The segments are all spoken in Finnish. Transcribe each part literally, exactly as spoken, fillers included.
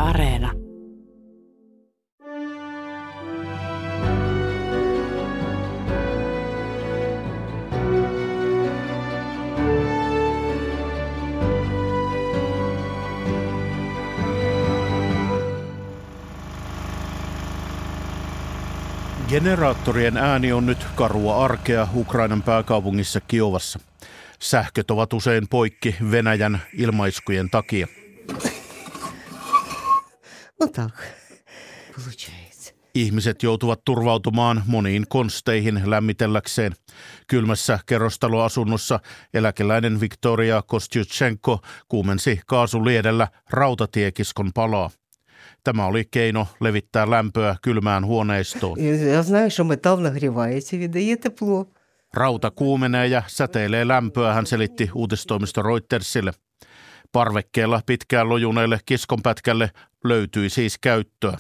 Areena. Generaattorien ääni on nyt karua arkea Ukrainan pääkaupungissa Kiovassa. Sähköt ovat usein poikki Venäjän ilmaiskujen takia. Ihmiset joutuvat turvautumaan moniin konsteihin lämmitelläkseen. Kylmässä kerrostaloasunnossa eläkeläinen Viktoria Kostyuchenko kuumensi kaasuliedellä rautatiekiskon palaa. Tämä oli keino levittää lämpöä kylmään huoneistoon. Rauta kuumenee ja säteilee lämpöä, hän selitti uutistoimisto Reutersille. Parvekkeella pitkään lojuneelle kiskonpätkälle löytyi siis käyttöä.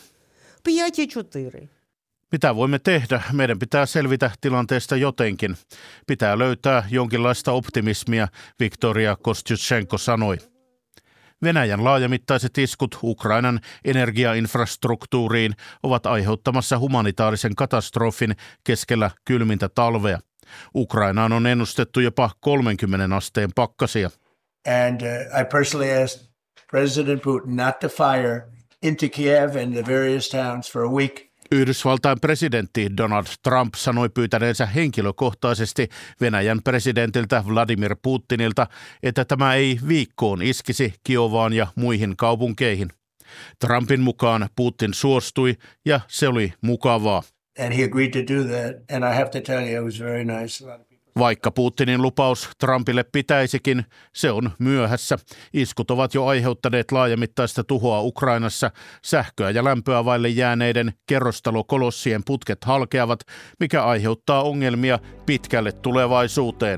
Mitä voimme tehdä? Meidän pitää selvitä tilanteesta jotenkin. Pitää löytää jonkinlaista optimismia, Viktoria Kostyuchenko sanoi. Venäjän laajamittaiset iskut Ukrainan energiainfrastruktuuriin ovat aiheuttamassa humanitaarisen katastrofin keskellä kylmintä talvea. Ukrainaan on ennustettu jopa kolmenkymmenen asteen pakkasia. And uh, I personally asked President Putin not to fire into Kiev and the various towns for a week. Yhdysvaltain presidentti Donald Trump sanoi pyytäneensä henkilökohtaisesti Venäjän presidentiltä Vladimir Putinilta, että tämä ei viikkoon iskisi Kiovaan ja muihin kaupunkeihin. Trumpin mukaan Putin suostui ja se oli mukavaa. And he agreed to do that, and I have to tell you, it was very nice. Vaikka Putinin lupaus Trumpille pitäisikin, se on myöhässä. Iskut ovat jo aiheuttaneet laajamittaista tuhoa Ukrainassa. Sähköä ja lämpöä vaille jääneiden kerrostalokolossien putket halkeavat, mikä aiheuttaa ongelmia pitkälle tulevaisuuteen.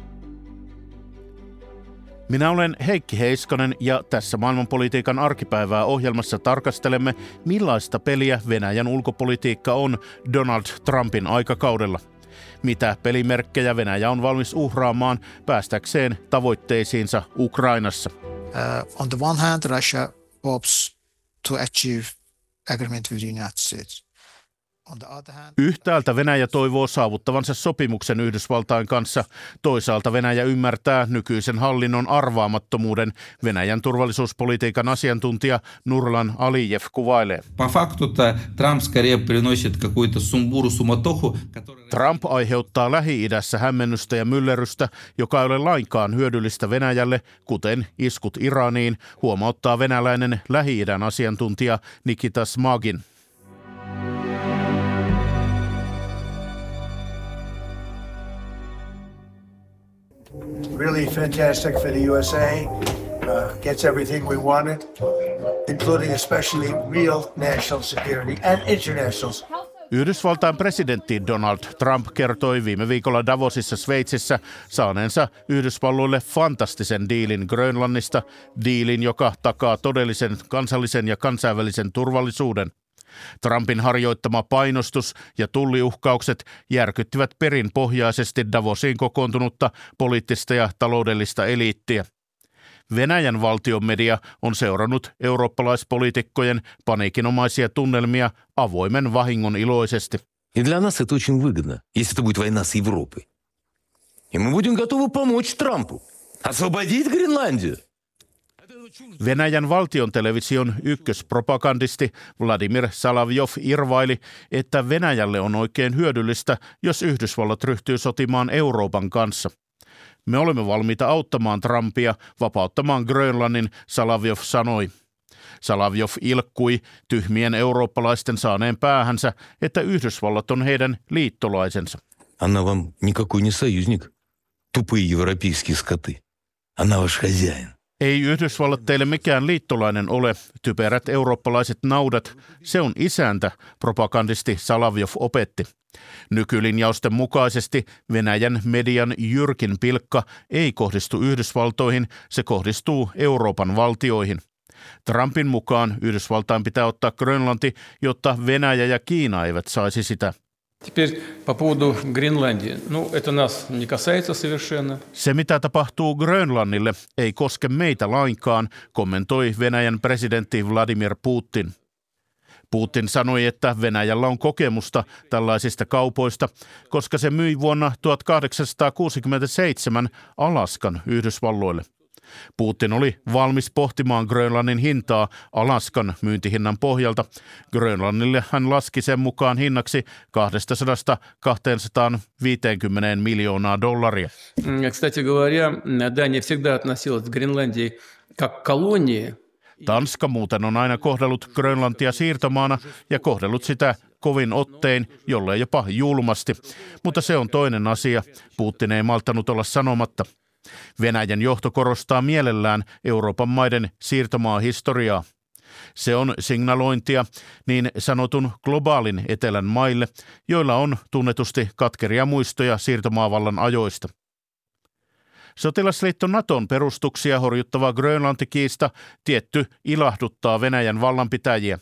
Minä olen Heikki Heiskanen ja tässä maailmanpolitiikan arkipäivää ohjelmassa tarkastelemme, millaista peliä Venäjän ulkopolitiikka on Donald Trumpin aikakaudella. Mitä pelimerkkejä Venäjä on valmis uhraamaan päästäkseen tavoitteisiinsa Ukrainassa? Uh, on the one hand, Russia hopes to achieve agreement with the United States. On the other hand, Yhtäältä Venäjä toivoo saavuttavansa sopimuksen Yhdysvaltain kanssa. Toisaalta Venäjä ymmärtää nykyisen hallinnon arvaamattomuuden. Venäjän turvallisuuspolitiikan asiantuntija Nurlan Alijev kuvailee. Trump aiheuttaa Lähi-idässä hämmennystä ja myllerrystä, joka ei ole lainkaan hyödyllistä Venäjälle, kuten iskut Iraniin, huomauttaa venäläinen Lähi-idän asiantuntija Nikita Smagin. Really fantastic for the U S A. Uh, gets everything we wanted, including especially real national security and international. Yhdysvaltain presidentti Donald Trump kertoi viime viikolla Davosissa Sveitsissä saaneensa Yhdysvalloille fantastisen diilin Grönlannista, diilin, joka takaa todellisen kansallisen ja kansainvälisen turvallisuuden. Trumpin harjoittama painostus ja tulliuhkaukset järkyttivät perinpohjaisesti Davosiin kokoontunutta poliittista ja taloudellista eliittiä. Venäjän valtion media on seurannut eurooppalaispoliitikkojen paniikinomaisia tunnelmia avoimen vahingon iloisesti. И для нас это очень выгодно, если это будет война с Европой. И мы будем готовы помочь Трампу освободить Гренландию. Venäjän valtion television ykköspropagandisti Vladimir Salavjov irvaili, että Venäjälle on oikein hyödyllistä, jos Yhdysvallat ryhtyy sotimaan Euroopan kanssa. Me olemme valmiita auttamaan Trumpia vapauttamaan Grönlannin, Salavjov sanoi. Salavjov ilkkui tyhmien eurooppalaisten saaneen päähänsä, että Yhdysvallat on heidän liittolaisensa. Она вам никакой не союзник, тупые европейские скоты. Она ваш хозяин. Ei Yhdysvallat teille mikään liittolainen ole, typerät eurooppalaiset naudat, se on isäntä, propagandisti Salavjov opetti. Nykylinjausten mukaisesti Venäjän median jyrkin pilkka ei kohdistu Yhdysvaltoihin, se kohdistuu Euroopan valtioihin. Trumpin mukaan Yhdysvaltain pitää ottaa Grönlanti, jotta Venäjä ja Kiina eivät saisi sitä. Теперь по поводу Гренландии. Ну, это нас не касается совершенно. Se, mitä tapahtuu Grönlannille, ei koske meitä lainkaan, kommentoi Venäjän presidentti Vladimir Putin. Putin sanoi, että Venäjällä on kokemusta tällaisista kaupoista, koska se myi vuonna tuhatkahdeksansataakuusikymmentäseitsemän Alaskan Yhdysvalloille. Putin oli valmis pohtimaan Grönlannin hintaa Alaskan myyntihinnan pohjalta. Grönlannille hän laski sen mukaan hinnaksi kaksisataa kaksisataaviisikymmentä miljoonaa dollaria. Кстати говоря, Дания всегда относилась к Гренландии как к колонии. Tanska muuten on aina kohdellut Grönlantia siirtomaana ja kohdellut sitä kovin ottein, jollei jopa julmasti. Mutta se on toinen asia. Putin ei malttanut olla sanomatta. Venäjän johto korostaa mielellään Euroopan maiden siirtomaahistoriaa. Se on signalointia niin sanotun globaalin etelän maille, joilla on tunnetusti katkeria muistoja siirtomaavallan ajoista. Sotilasliitto Naton perustuksia horjuttava Grönlantikiista tietty ilahduttaa Venäjän vallanpitäjiä.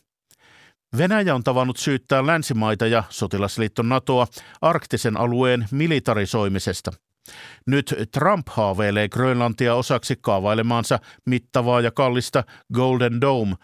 Venäjä on tavannut syyttää länsimaita ja sotilasliitto Natoa arktisen alueen militarisoimisesta. Nyt Trump haaveilee Grönlantia osaksi kaavailemaansa mittavaa ja kallista Golden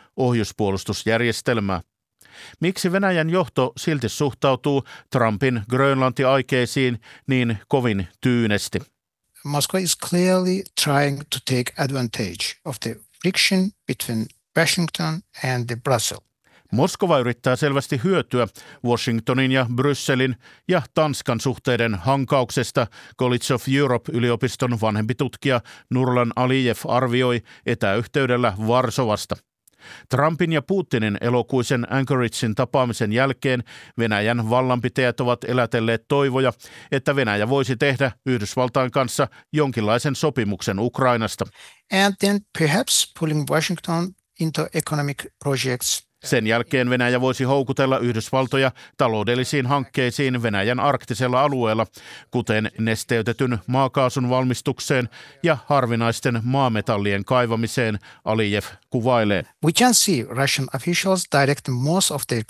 Dome-ohjuspuolustusjärjestelmää. Miksi Venäjän johto silti suhtautuu Trumpin Grönlanti-aikeisiin niin kovin tyynesti? Moscow is clearly trying to take advantage of the friction between Washington and the Brussels. Moskova yrittää selvästi hyötyä Washingtonin ja Brysselin ja Tanskan suhteiden hankauksesta. College of Europe-yliopiston vanhempi tutkija Nurlan Aliyev arvioi etäyhteydellä Varsovasta. Trumpin ja Putinin elokuisen Anchoragein tapaamisen jälkeen Venäjän vallanpitäjät ovat elätelleet toivoja, että Venäjä voisi tehdä Yhdysvaltain kanssa jonkinlaisen sopimuksen Ukrainasta. And then perhaps pulling Washington into economic projects. Sen jälkeen Venäjä voisi houkutella Yhdysvaltoja taloudellisiin hankkeisiin Venäjän arktisella alueella, kuten nesteytetyn maakaasun valmistukseen ja harvinaisten maametallien kaivamiseen, Aliyev kuvailee. We can see Russian officials direct most of their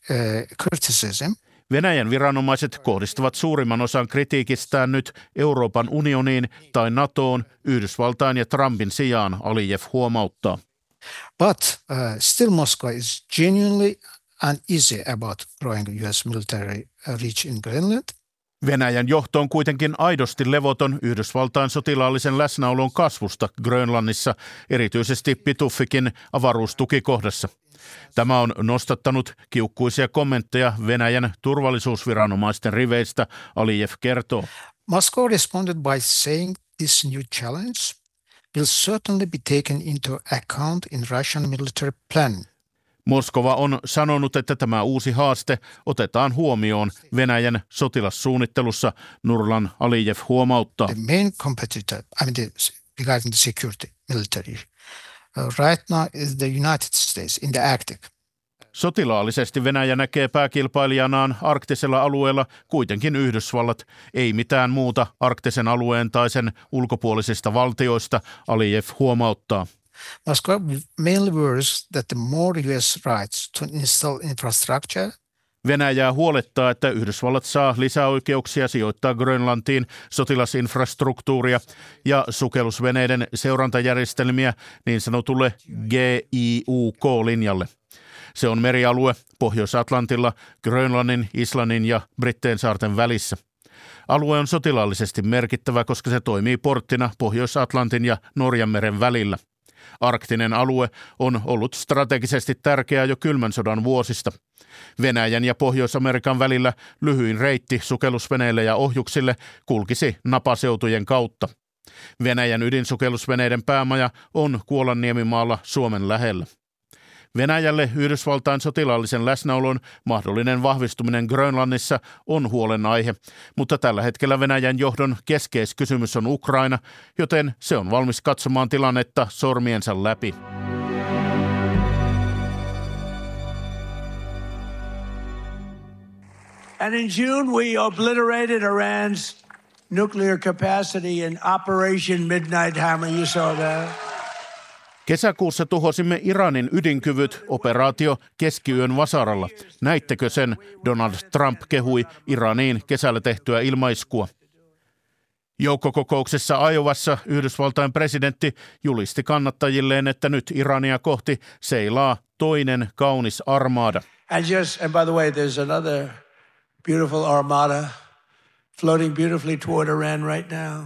criticism. Venäjän viranomaiset kohdistavat suurimman osan kritiikistään nyt Euroopan unioniin tai NATOon Yhdysvaltain ja Trumpin sijaan, Aliyev huomauttaa. But uh, still Moscow is genuinely uneasy about growing U S military reach in Greenland. Venäjän johto on kuitenkin aidosti levoton Yhdysvaltain sotilaallisen läsnäolon kasvusta Grönlannissa, erityisesti Pituffikin avaruustukikohdassa. Tämä on nostattanut kiukkuisia kommentteja Venäjän turvallisuusviranomaisten riveistä, Aliyev kertoo. Moscow responded by saying this new challenge will certainly be taken into account in Russian military plan. Moskova on sanonut, että tämä uusi haaste otetaan huomioon Venäjän sotilassuunnittelussa, Nurlan Aliyev huomauttaa. The main competitor, I mean the, regarding the security military, uh, right now is the United States in the Arctic. Sotilaallisesti Venäjä näkee pääkilpailijanaan arktisella alueella kuitenkin Yhdysvallat, ei mitään muuta arktisen alueen tai sen ulkopuolisista valtioista, Aliyev huomauttaa. Moscow mainly worries that the more U S rights to install infrastructure. Venäjää huolettaa, että Yhdysvallat saa lisäoikeuksia sijoittaa Grönlantiin sotilasinfrastruktuuria ja sukellusveneiden seurantajärjestelmiä niin sanotulle G I U K-linjalle. Se on merialue Pohjois-Atlantilla, Grönlannin, Islannin ja Brittein-saarten välissä. Alue on sotilaallisesti merkittävä, koska se toimii porttina Pohjois-Atlantin ja Norjanmeren välillä. Arktinen alue on ollut strategisesti tärkeä jo kylmän sodan vuosista. Venäjän ja Pohjois-Amerikan välillä lyhyin reitti sukellusveneille ja ohjuksille kulkisi napaseutujen kautta. Venäjän ydinsukellusveneiden päämaja on Kuolanniemimaalla Suomen lähellä. Venäjälle Yhdysvaltain sotilaallisen läsnäolon mahdollinen vahvistuminen Grönlannissa on huolenaihe, mutta tällä hetkellä Venäjän johdon keskeiskysymys on Ukraina, joten se on valmis katsomaan tilannetta sormiensa läpi. And in June we obliterated Iran's nuclear capacity in Operation Midnight Hammer. You saw that. Kesäkuussa tuhosimme Iranin ydinkyvyt operaatio Keskiyön vasaralla. Näittekö sen? Donald Trump kehui Iraniin kesällä tehtyä ilmaiskua. Joukkokokouksessa Iowassa Yhdysvaltain presidentti julisti kannattajilleen, että nyt Irania kohti seilaa toinen kaunis armada. And just, and by the way, there's another beautiful armada floating beautifully toward Iran right now.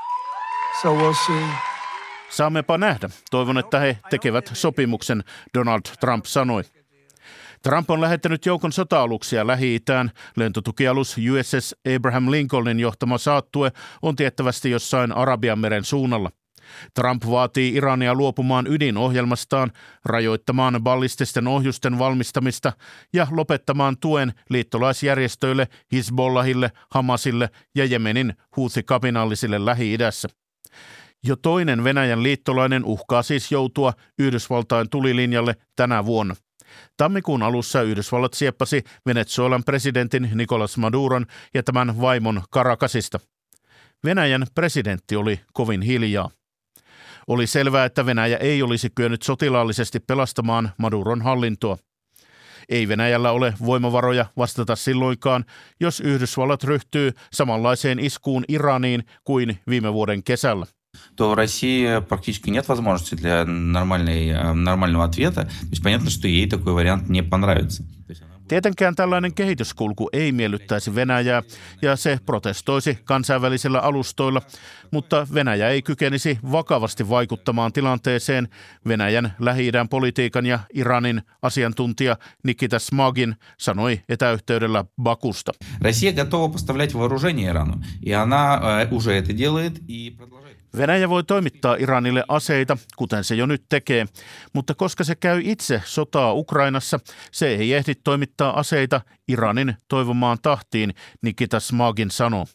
So we'll see. Saammepa nähdä. Toivon, että he tekevät sopimuksen, Donald Trump sanoi. Trump on lähettänyt joukon sota-aluksia Lähi-Itään. Lentotukialus U S S Abraham Lincolnin johtama saattue on tiettävästi jossain Arabianmeren suunnalla. Trump vaatii Irania luopumaan ydinohjelmastaan, rajoittamaan ballististen ohjusten valmistamista ja lopettamaan tuen liittolaisjärjestöille Hizbollahille, Hamasille ja Jemenin Houthi-kapinallisille Lähi-idässä. Jo toinen Venäjän liittolainen uhkaa siis joutua Yhdysvaltain tulilinjalle tänä vuonna. Tammikuun alussa Yhdysvallat sieppasi Venezuelan presidentin Nicolas Maduron ja tämän vaimon Caracasista. Venäjän presidentti oli kovin hiljaa. Oli selvää, että Venäjä ei olisi kyennyt sotilaallisesti pelastamaan Maduron hallintoa. Ei Venäjällä ole voimavaroja vastata silloinkaan, jos Yhdysvallat ryhtyy samanlaiseen iskuun Iraniin kuin viime vuoden kesällä. То в России практически нет возможности для нормальной, нормального ответа. То есть понятно, что ей такой вариант не понравится. Tietenkään tällainen kehityskulku ei miellyttäisi Venäjää ja se protestoisi kansainvälisillä alustoilla, mutta Venäjä ei kykenisi vakavasti vaikuttamaan tilanteeseen, Venäjän Lähi-idän politiikan ja Iranin asiantuntija Nikita Smagin sanoi etäyhteydellä Bakusta. Россия готова поставлять вооружение Ирану, и она уже это делает и продолжает. Venäjä voi toimittaa Iranille aseita, kuten se jo nyt tekee, mutta koska se käy itse sotaa Ukrainassa, se ei ehdi toimittaa aseita Iranin toivomaan tahtiin, Nikita Smagin sanoo.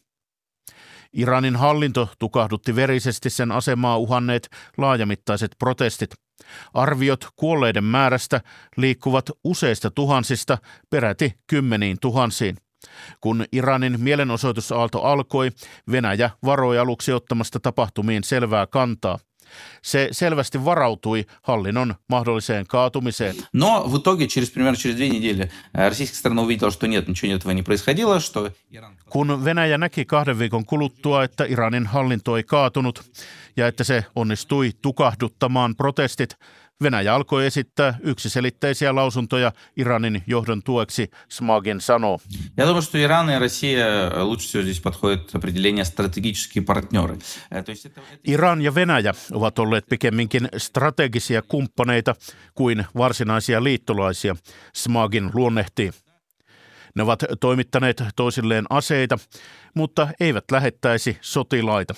Iranin hallinto tukahdutti verisesti sen asemaa uhanneet laajamittaiset protestit. Arviot kuolleiden määrästä liikkuvat useista tuhansista peräti kymmeniin tuhansiin. Kun Iranin mielenosoitusaalto alkoi, Venäjä varoi aluksi ottamasta tapahtumiin selvää kantaa. Se selvästi varautui hallinnon mahdolliseen kaatumiseen. Но в итоге через примерно через две недели российская сторона увидела, что нет, ничего этого не происходило, что Иран... Kun Venäjä näki kahden viikon kuluttua, että Iranin hallinto ei kaatunut ja että se onnistui tukahduttamaan protestit, Venäjä alkoi esittää yksiselitteisiä lausuntoja Iranin johdon tueksi, Smagin sanoo. Я думаю, что Иран и Россия лучше всего здесь подходит определение стратегические партнеры. Iran ja Venäjä ovat olleet pikemminkin strategisia kumppaneita kuin varsinaisia liittolaisia, Smagin luonnehtii. Ne ovat toimittaneet toisilleen aseita, mutta eivät lähettäisi sotilaita.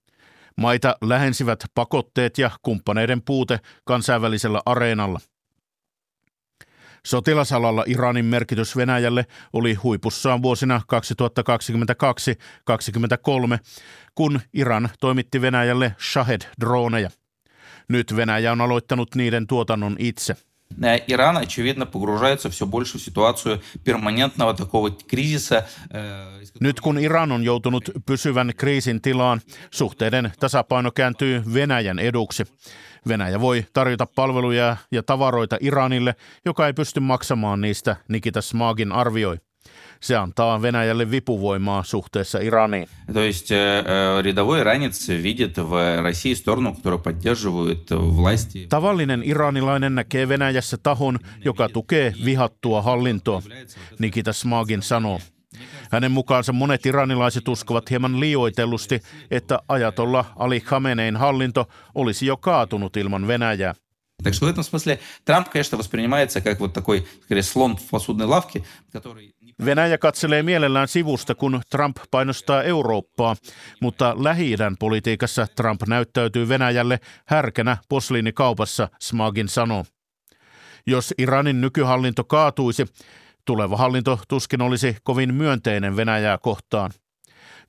Maita lähensivät pakotteet ja kumppaneiden puute kansainvälisellä areenalla. Sotilasalalla Iranin merkitys Venäjälle oli huipussaan vuosina kaksituhattakaksikymmentäkaksi kaksikymmentäkolme, kun Iran toimitti Venäjälle Shahed-drooneja. Nyt Venäjä on aloittanut niiden tuotannon itse. Иран, очевидно, погружается все больше в ситуацию перманентного такого кризиса. Nyt kun Iran on joutunut pysyvän kriisin tilaan, suhteiden tasapaino kääntyy Venäjän eduksi. Venäjä voi tarjota palveluja ja tavaroita Iranille, joka ei pysty maksamaan niistä, Nikita Smagin arvioi. Se antaa Venäjälle vipuvoimaa suhteessa Iraniin. То есть рядовой иранец видит в России сторону, которая поддерживает власти. Tavallinen iranilainen näkee Venäjässä tahon, joka tukee vihattua hallintoa, Nikita Smagin sanoo. Hänen mukaansa monet iranilaiset uskovat hieman liioitellusti, että ajatollah Ali Khamenein hallinto olisi jo kaatunut ilman Venäjää. Так что в этом смысле Трамп, конечно, воспринимается как вот такой, скорее, слон в посудной лавке, который... Venäjä katselee mielellään sivusta, kun Trump painostaa Eurooppaa, mutta Lähi-idän politiikassa Trump näyttäytyy Venäjälle härkänä posliinikaupassa, Smagin sanoo. Jos Iranin nykyhallinto kaatuisi, tuleva hallinto tuskin olisi kovin myönteinen Venäjää kohtaan.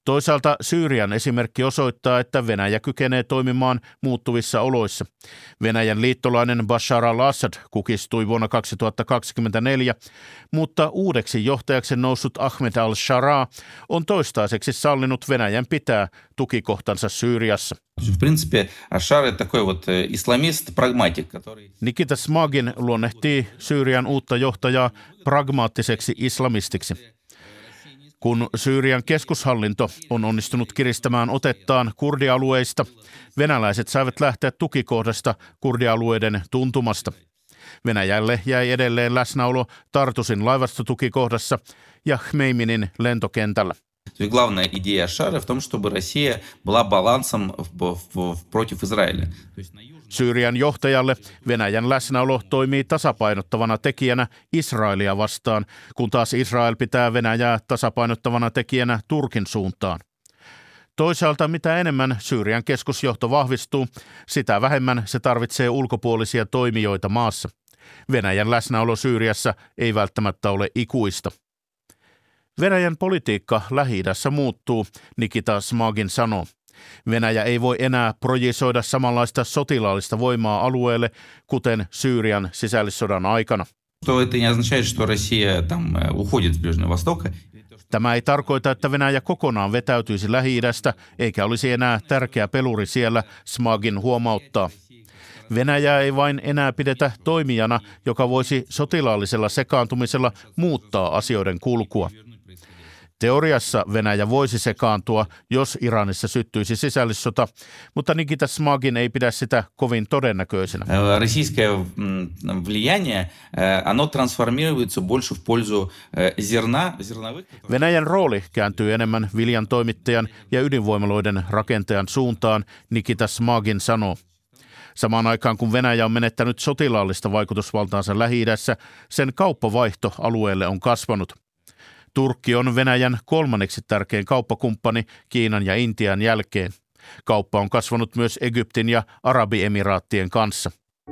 Toisaalta Syyrian esimerkki osoittaa, että Venäjä kykenee toimimaan muuttuvissa oloissa. Venäjän liittolainen Bashar al-Assad kukistui vuonna kaksituhattakaksikymmentäneljä, mutta uudeksi johtajaksi noussut Ahmed al-Sharaa on toistaiseksi sallinut Venäjän pitää tukikohtansa Syyriassa. В принципе, Ашар это такой вот исламист-прагматик, который... Nikita Smagin luonnehtii Syyrian uutta johtajaa pragmaattiseksi islamistiksi. Kun Syyrian keskushallinto on onnistunut kiristämään otettaan kurdialueista, venäläiset saivat lähteä tukikohdasta kurdialueiden tuntumasta. Venäjälle jäi edelleen läsnäolo Tartusin laivastotukikohdassa ja Khmeiminin lentokentällä. Главная идея Ашара в том, чтобы Россия была балансом против Израиля. Syyrian johtajalle Venäjän läsnäolo toimii tasapainottavana tekijänä Israelia vastaan, kun taas Israel pitää Venäjää tasapainottavana tekijänä Turkin suuntaan. Toisaalta mitä enemmän Syyrian keskusjohto vahvistuu, sitä vähemmän se tarvitsee ulkopuolisia toimijoita maassa. Venäjän läsnäolo Syyriassa ei välttämättä ole ikuista. Venäjän politiikka Lähi-idässä muuttuu, Nikita Smagin sanoo. Venäjä ei voi enää projisoida samanlaista sotilaallista voimaa alueelle, kuten Syyrian sisällissodan aikana. Tämä ei tarkoita, että Venäjä kokonaan vetäytyisi Lähi-idästä, eikä olisi enää tärkeä peluri siellä, Smagin huomauttaa. Venäjää ei vain enää pidetä toimijana, joka voisi sotilaallisella sekaantumisella muuttaa asioiden kulkua. Teoriassa Venäjä voisi sekaantua, jos Iranissa syttyisi sisällissota, mutta Nikita Smagin ei pidä sitä kovin todennäköisenä. Российское влияние, оно трансформируется больше в пользу зерна, зерновых. Venäjän rooli kääntyy enemmän viljan toimittajan ja ydinvoimaloiden rakentajan suuntaan, Nikita Smagin sanoo. Samaan aikaan kun Venäjä on menettänyt sotilaallista vaikutusvaltaansa Lähi-idässä, sen kauppavaihto alueelle on kasvanut. Turkki on Venäjän kolmanneksi tärkein kauppakumppani Kiinan ja Intian jälkeen. Kauppa on kasvanut myös Egyptin ja Arabiemiraattien kanssa.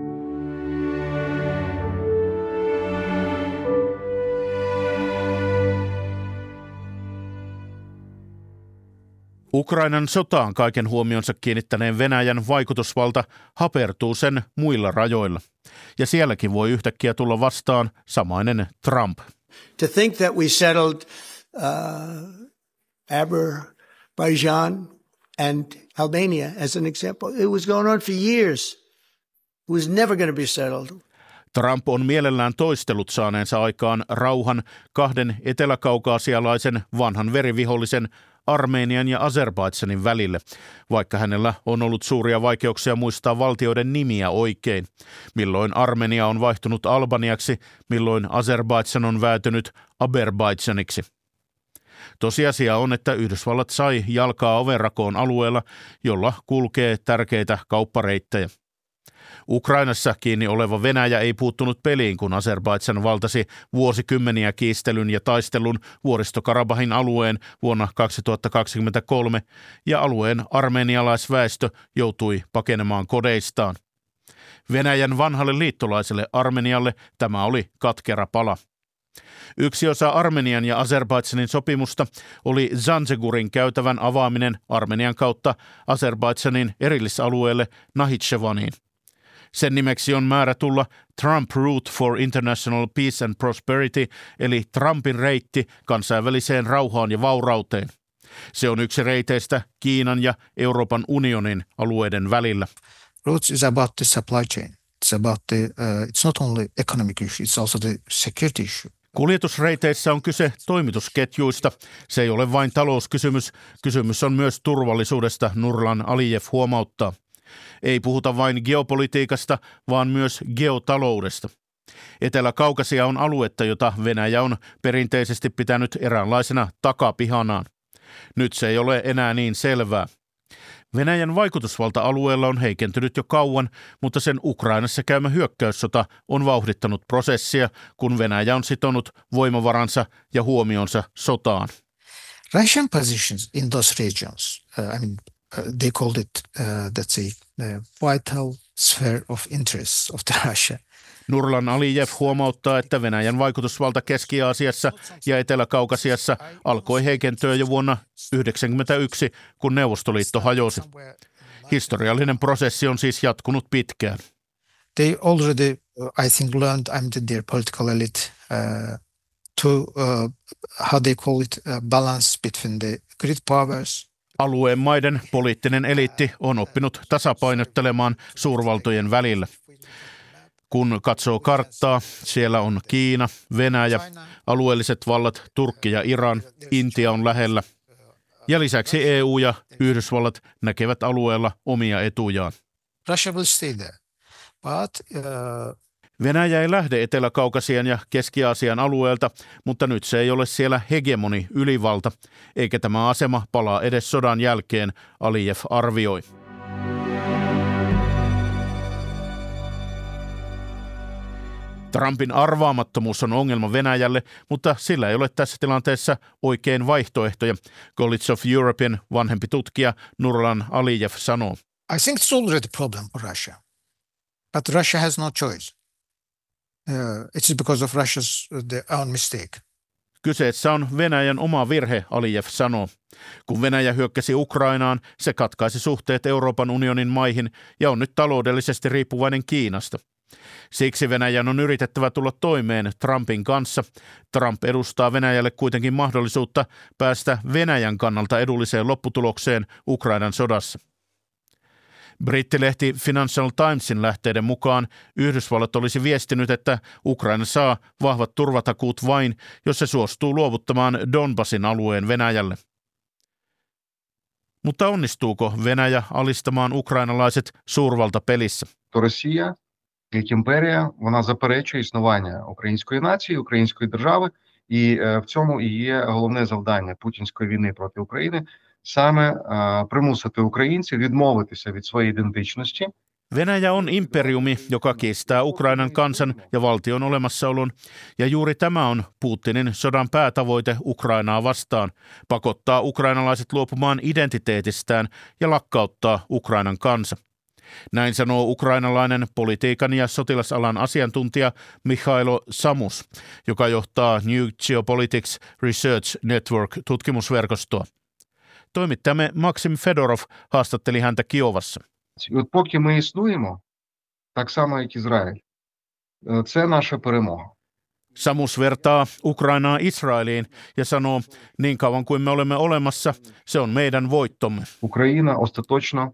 Ukrainan sotaan kaiken huomionsa kiinnittäneen Venäjän vaikutusvalta hapertuu sen muilla rajoilla. Ja sielläkin voi yhtäkkiä tulla vastaan samainen Trump. To think that we settled uh, Azerbaijan and Albania as an example. It was going on for years. It was never going to be settled. Trump on mielellään toistellut saaneensa aikaan rauhan kahden eteläkaukaasialaisen vanhan verivihollisen Armenian ja Azerbaidžanin välille, vaikka hänellä on ollut suuria vaikeuksia muistaa valtioiden nimiä oikein. Milloin Armenia on vaihtunut Albaniaksi, milloin Azerbaidžan on väitynyt Azerbaijaniksi. Tosiasia on, että Yhdysvallat sai jalkaa ovenrakoon alueella, jolla kulkee tärkeitä kauppareittejä. Ukrainassa kiinni oleva Venäjä ei puuttunut peliin, kun Azerbaidžan valtasi vuosikymmeniä kiistelyn ja taistelun Vuoristo-Karabahin alueen vuonna kaksituhattakaksikymmentäkolme ja alueen armenialaisväestö joutui pakenemaan kodeistaan. Venäjän vanhalle liittolaiselle Armenialle tämä oli katkera pala. Yksi osa Armenian ja Azerbaidžanin sopimusta oli Zanzigurin käytävän avaaminen Armenian kautta Azerbaidžanin erillisalueelle Nakhitchevaniin. Sen nimeksi on määrä tulla Trump Route for International Peace and Prosperity, eli Trumpin reitti kansainväliseen rauhaan ja vaurauteen. Se on yksi reiteistä Kiinan ja Euroopan unionin alueiden välillä. Routes is about the supply chain. It's about the, uh, it's not only economic issue, it's also the security issue. Kuljetusreiteissä on kyse toimitusketjuista. Se ei ole vain talouskysymys. Kysymys on myös turvallisuudesta, Nurlan Aliyev huomauttaa. Ei puhuta vain geopolitiikasta, vaan myös geotaloudesta. Etelä-Kaukasia on aluetta, jota Venäjä on perinteisesti pitänyt eräänlaisena takapihanaan. Nyt se ei ole enää niin selvää. Venäjän vaikutusvalta alueella on heikentynyt jo kauan, mutta sen Ukrainassa käymä hyökkäyssota on vauhdittanut prosessia, kun Venäjä on sitonut voimavaransa ja huomionsa sotaan. Russian positions in those regions, uh, I mean, uh, they called it, uh, let's say, uh, vital sphere of interest of the Russia. Nurlan Alijev huomauttaa, että Venäjän vaikutusvalta Keski-Aasiassa ja Etelä-Kaukasiassa alkoi heikentyä jo vuonna yhdeksänkymmentäyksi, kun Neuvostoliitto hajosi. Historiallinen prosessi on siis jatkunut pitkään. They already, I think, learned, I mean, their political elite uh, to, uh, how they call it, uh, balance between the great powers. Alueen maiden poliittinen eliitti on oppinut tasapainottelemaan suurvaltojen välillä. Kun katsoo karttaa, siellä on Kiina, Venäjä, alueelliset vallat Turkki ja Iran, Intia on lähellä. Ja lisäksi E U ja Yhdysvallat näkevät alueella omia etujaan. Russia will stay there, but uh, Venäjä ei lähde Etelä-Kaukasian ja Keski-Aasian alueelta, mutta nyt se ei ole siellä hegemoni ylivalta, eikä tämä asema palaa edes sodan jälkeen, Alijev arvioi. Trumpin arvaamattomuus on ongelma Venäjälle, mutta sillä ei ole tässä tilanteessa oikein vaihtoehtoja, College of European vanhempi tutkija Nurlan Alijev sanoo. I think it's already a problem for Russia, but Russia has no choice. Uh, it's because of Russia's uh, their own mistake. Kyseessä on Venäjän oma virhe, Alijev sanoo. Kun Venäjä hyökkäsi Ukrainaan, se katkaisi suhteet Euroopan unionin maihin ja on nyt taloudellisesti riippuvainen Kiinasta. Siksi Venäjän on yritettävä tulla toimeen Trumpin kanssa. Trump edustaa Venäjälle kuitenkin mahdollisuutta päästä Venäjän kannalta edulliseen lopputulokseen Ukrainan sodassa. Brittilehti Financial Timesin lähteiden mukaan Yhdysvallat olisi viestinyt, että Ukraina saa vahvat turvatakuut vain, jos se suostuu luovuttamaan Donbasin alueen Venäjälle. Mutta onnistuuko Venäjä alistamaan ukrainalaiset suurvaltapelissä? Росія, як імперія, вона заперечує існування української нації, української держави, і в цьому і є головне завдання путінської війни проти України – саме примусити українців відмовитися від своєї ідентичності. Venäjä on imperiumi, joka kiistää Ukrainan kansan ja valtion olemassaolon, ja juuri tämä on Putinin sodan päätavoite Ukrainaa vastaan, pakottaa ukrainalaiset luopumaan identiteetistään ja lakkauttaa Ukrainan kansa. Näin sanoo ukrainalainen politiikan ja sotilasalan asiantuntija Mihailo Samus, joka johtaa New Geopolitics Research Network-tutkimusverkostoa. Toimittajamme Maksim Fedorov haastatteli häntä Kiovassa. От поки ми існуємо, так само як Ізраїль, це наша перемога. Samus vertaa Ukrainaa Israeliin ja sanoo, niin kauan kuin me olemme olemassa, se on meidän voittomme. Україна остаточно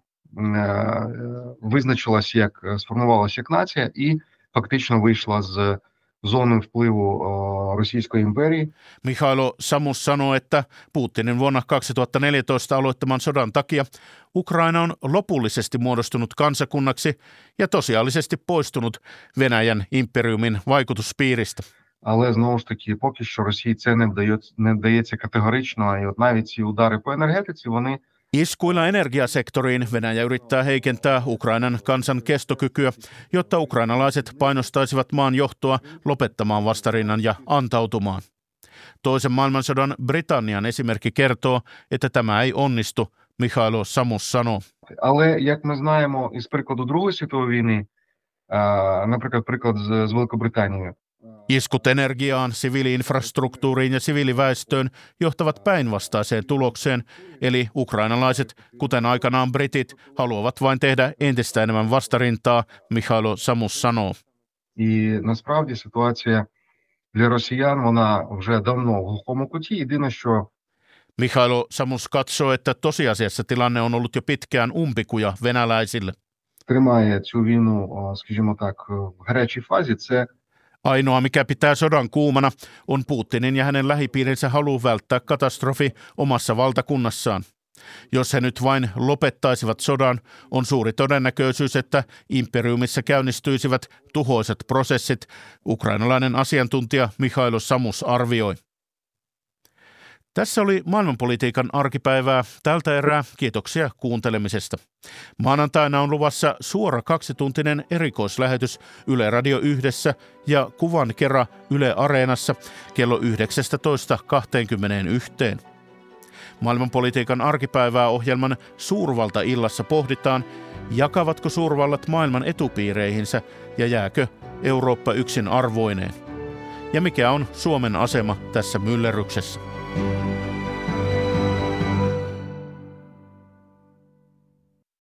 визначилась як, сформувалася як нація і фактично вийшла з зони впливу Російської імперії. Mihailo Samus sanoo, että Putinin vuonna kaksituhattaneljätoista aloittaman sodan takia Ukraina on lopullisesti muodostunut kansakunnaksi ja tosiaalisesti poistunut Venäjän imperiumin vaikutuspiiristä. Але, знову ж таки, поки що Росії це не вдається, не вдається категорично, і от навіть ці удари по енергетиці, вони Iskuilla energiasektoriin Venäjä yrittää heikentää Ukrainan kansan kestokykyä, jotta ukrainalaiset painostaisivat maan johtoa lopettamaan vastarinnan ja antautumaan. Toisen maailmansodan Britannian esimerkki kertoo, että tämä ei onnistu, Mihailo Samus sanoo. Але, як ми знаємо із прикладу Другої світової війни, наприклад, приклад з, з Великобританією, Iskut energiaan, siviili-infrastruktuuriin ja siviiliväestöön johtavat päinvastaiseen tulokseen, eli ukrainalaiset, kuten aikanaan britit, haluavat vain tehdä entistä enemmän vastarintaa, Mihailo Samus sanoo. І насправді ситуація для росіян, вона вже давно в глухому куті. Єдине, що Mihailo Samus katsoo, että tosiasiassa tilanne on ollut jo pitkään umpikuja venäläisille. тримає цю війну, скажімо так, в гарячій фазі, це Ainoa, mikä pitää sodan kuumana, on Putinin ja hänen lähipiirinsä halu välttää katastrofi omassa valtakunnassaan. Jos he nyt vain lopettaisivat sodan, on suuri todennäköisyys, että imperiumissa käynnistyisivät tuhoiset prosessit, ukrainalainen asiantuntija Mihailo Samus arvioi. Tässä oli maailmanpolitiikan arkipäivää tältä erää. Kiitoksia kuuntelemisesta. Maanantaina on luvassa suora kaksituntinen erikoislähetys Yle Radio Yhdessä ja kuvan kerran Yle Areenassa kello yhdeksäntoista kaksikymmentäyksi. Maailmanpolitiikan arkipäivää ohjelman Suurvalta-illassa pohditaan, Jakavatko suurvallat maailman etupiireihinsä ja jääkö Eurooppa yksin arvoineen? Ja mikä on Suomen asema tässä myllerryksessä?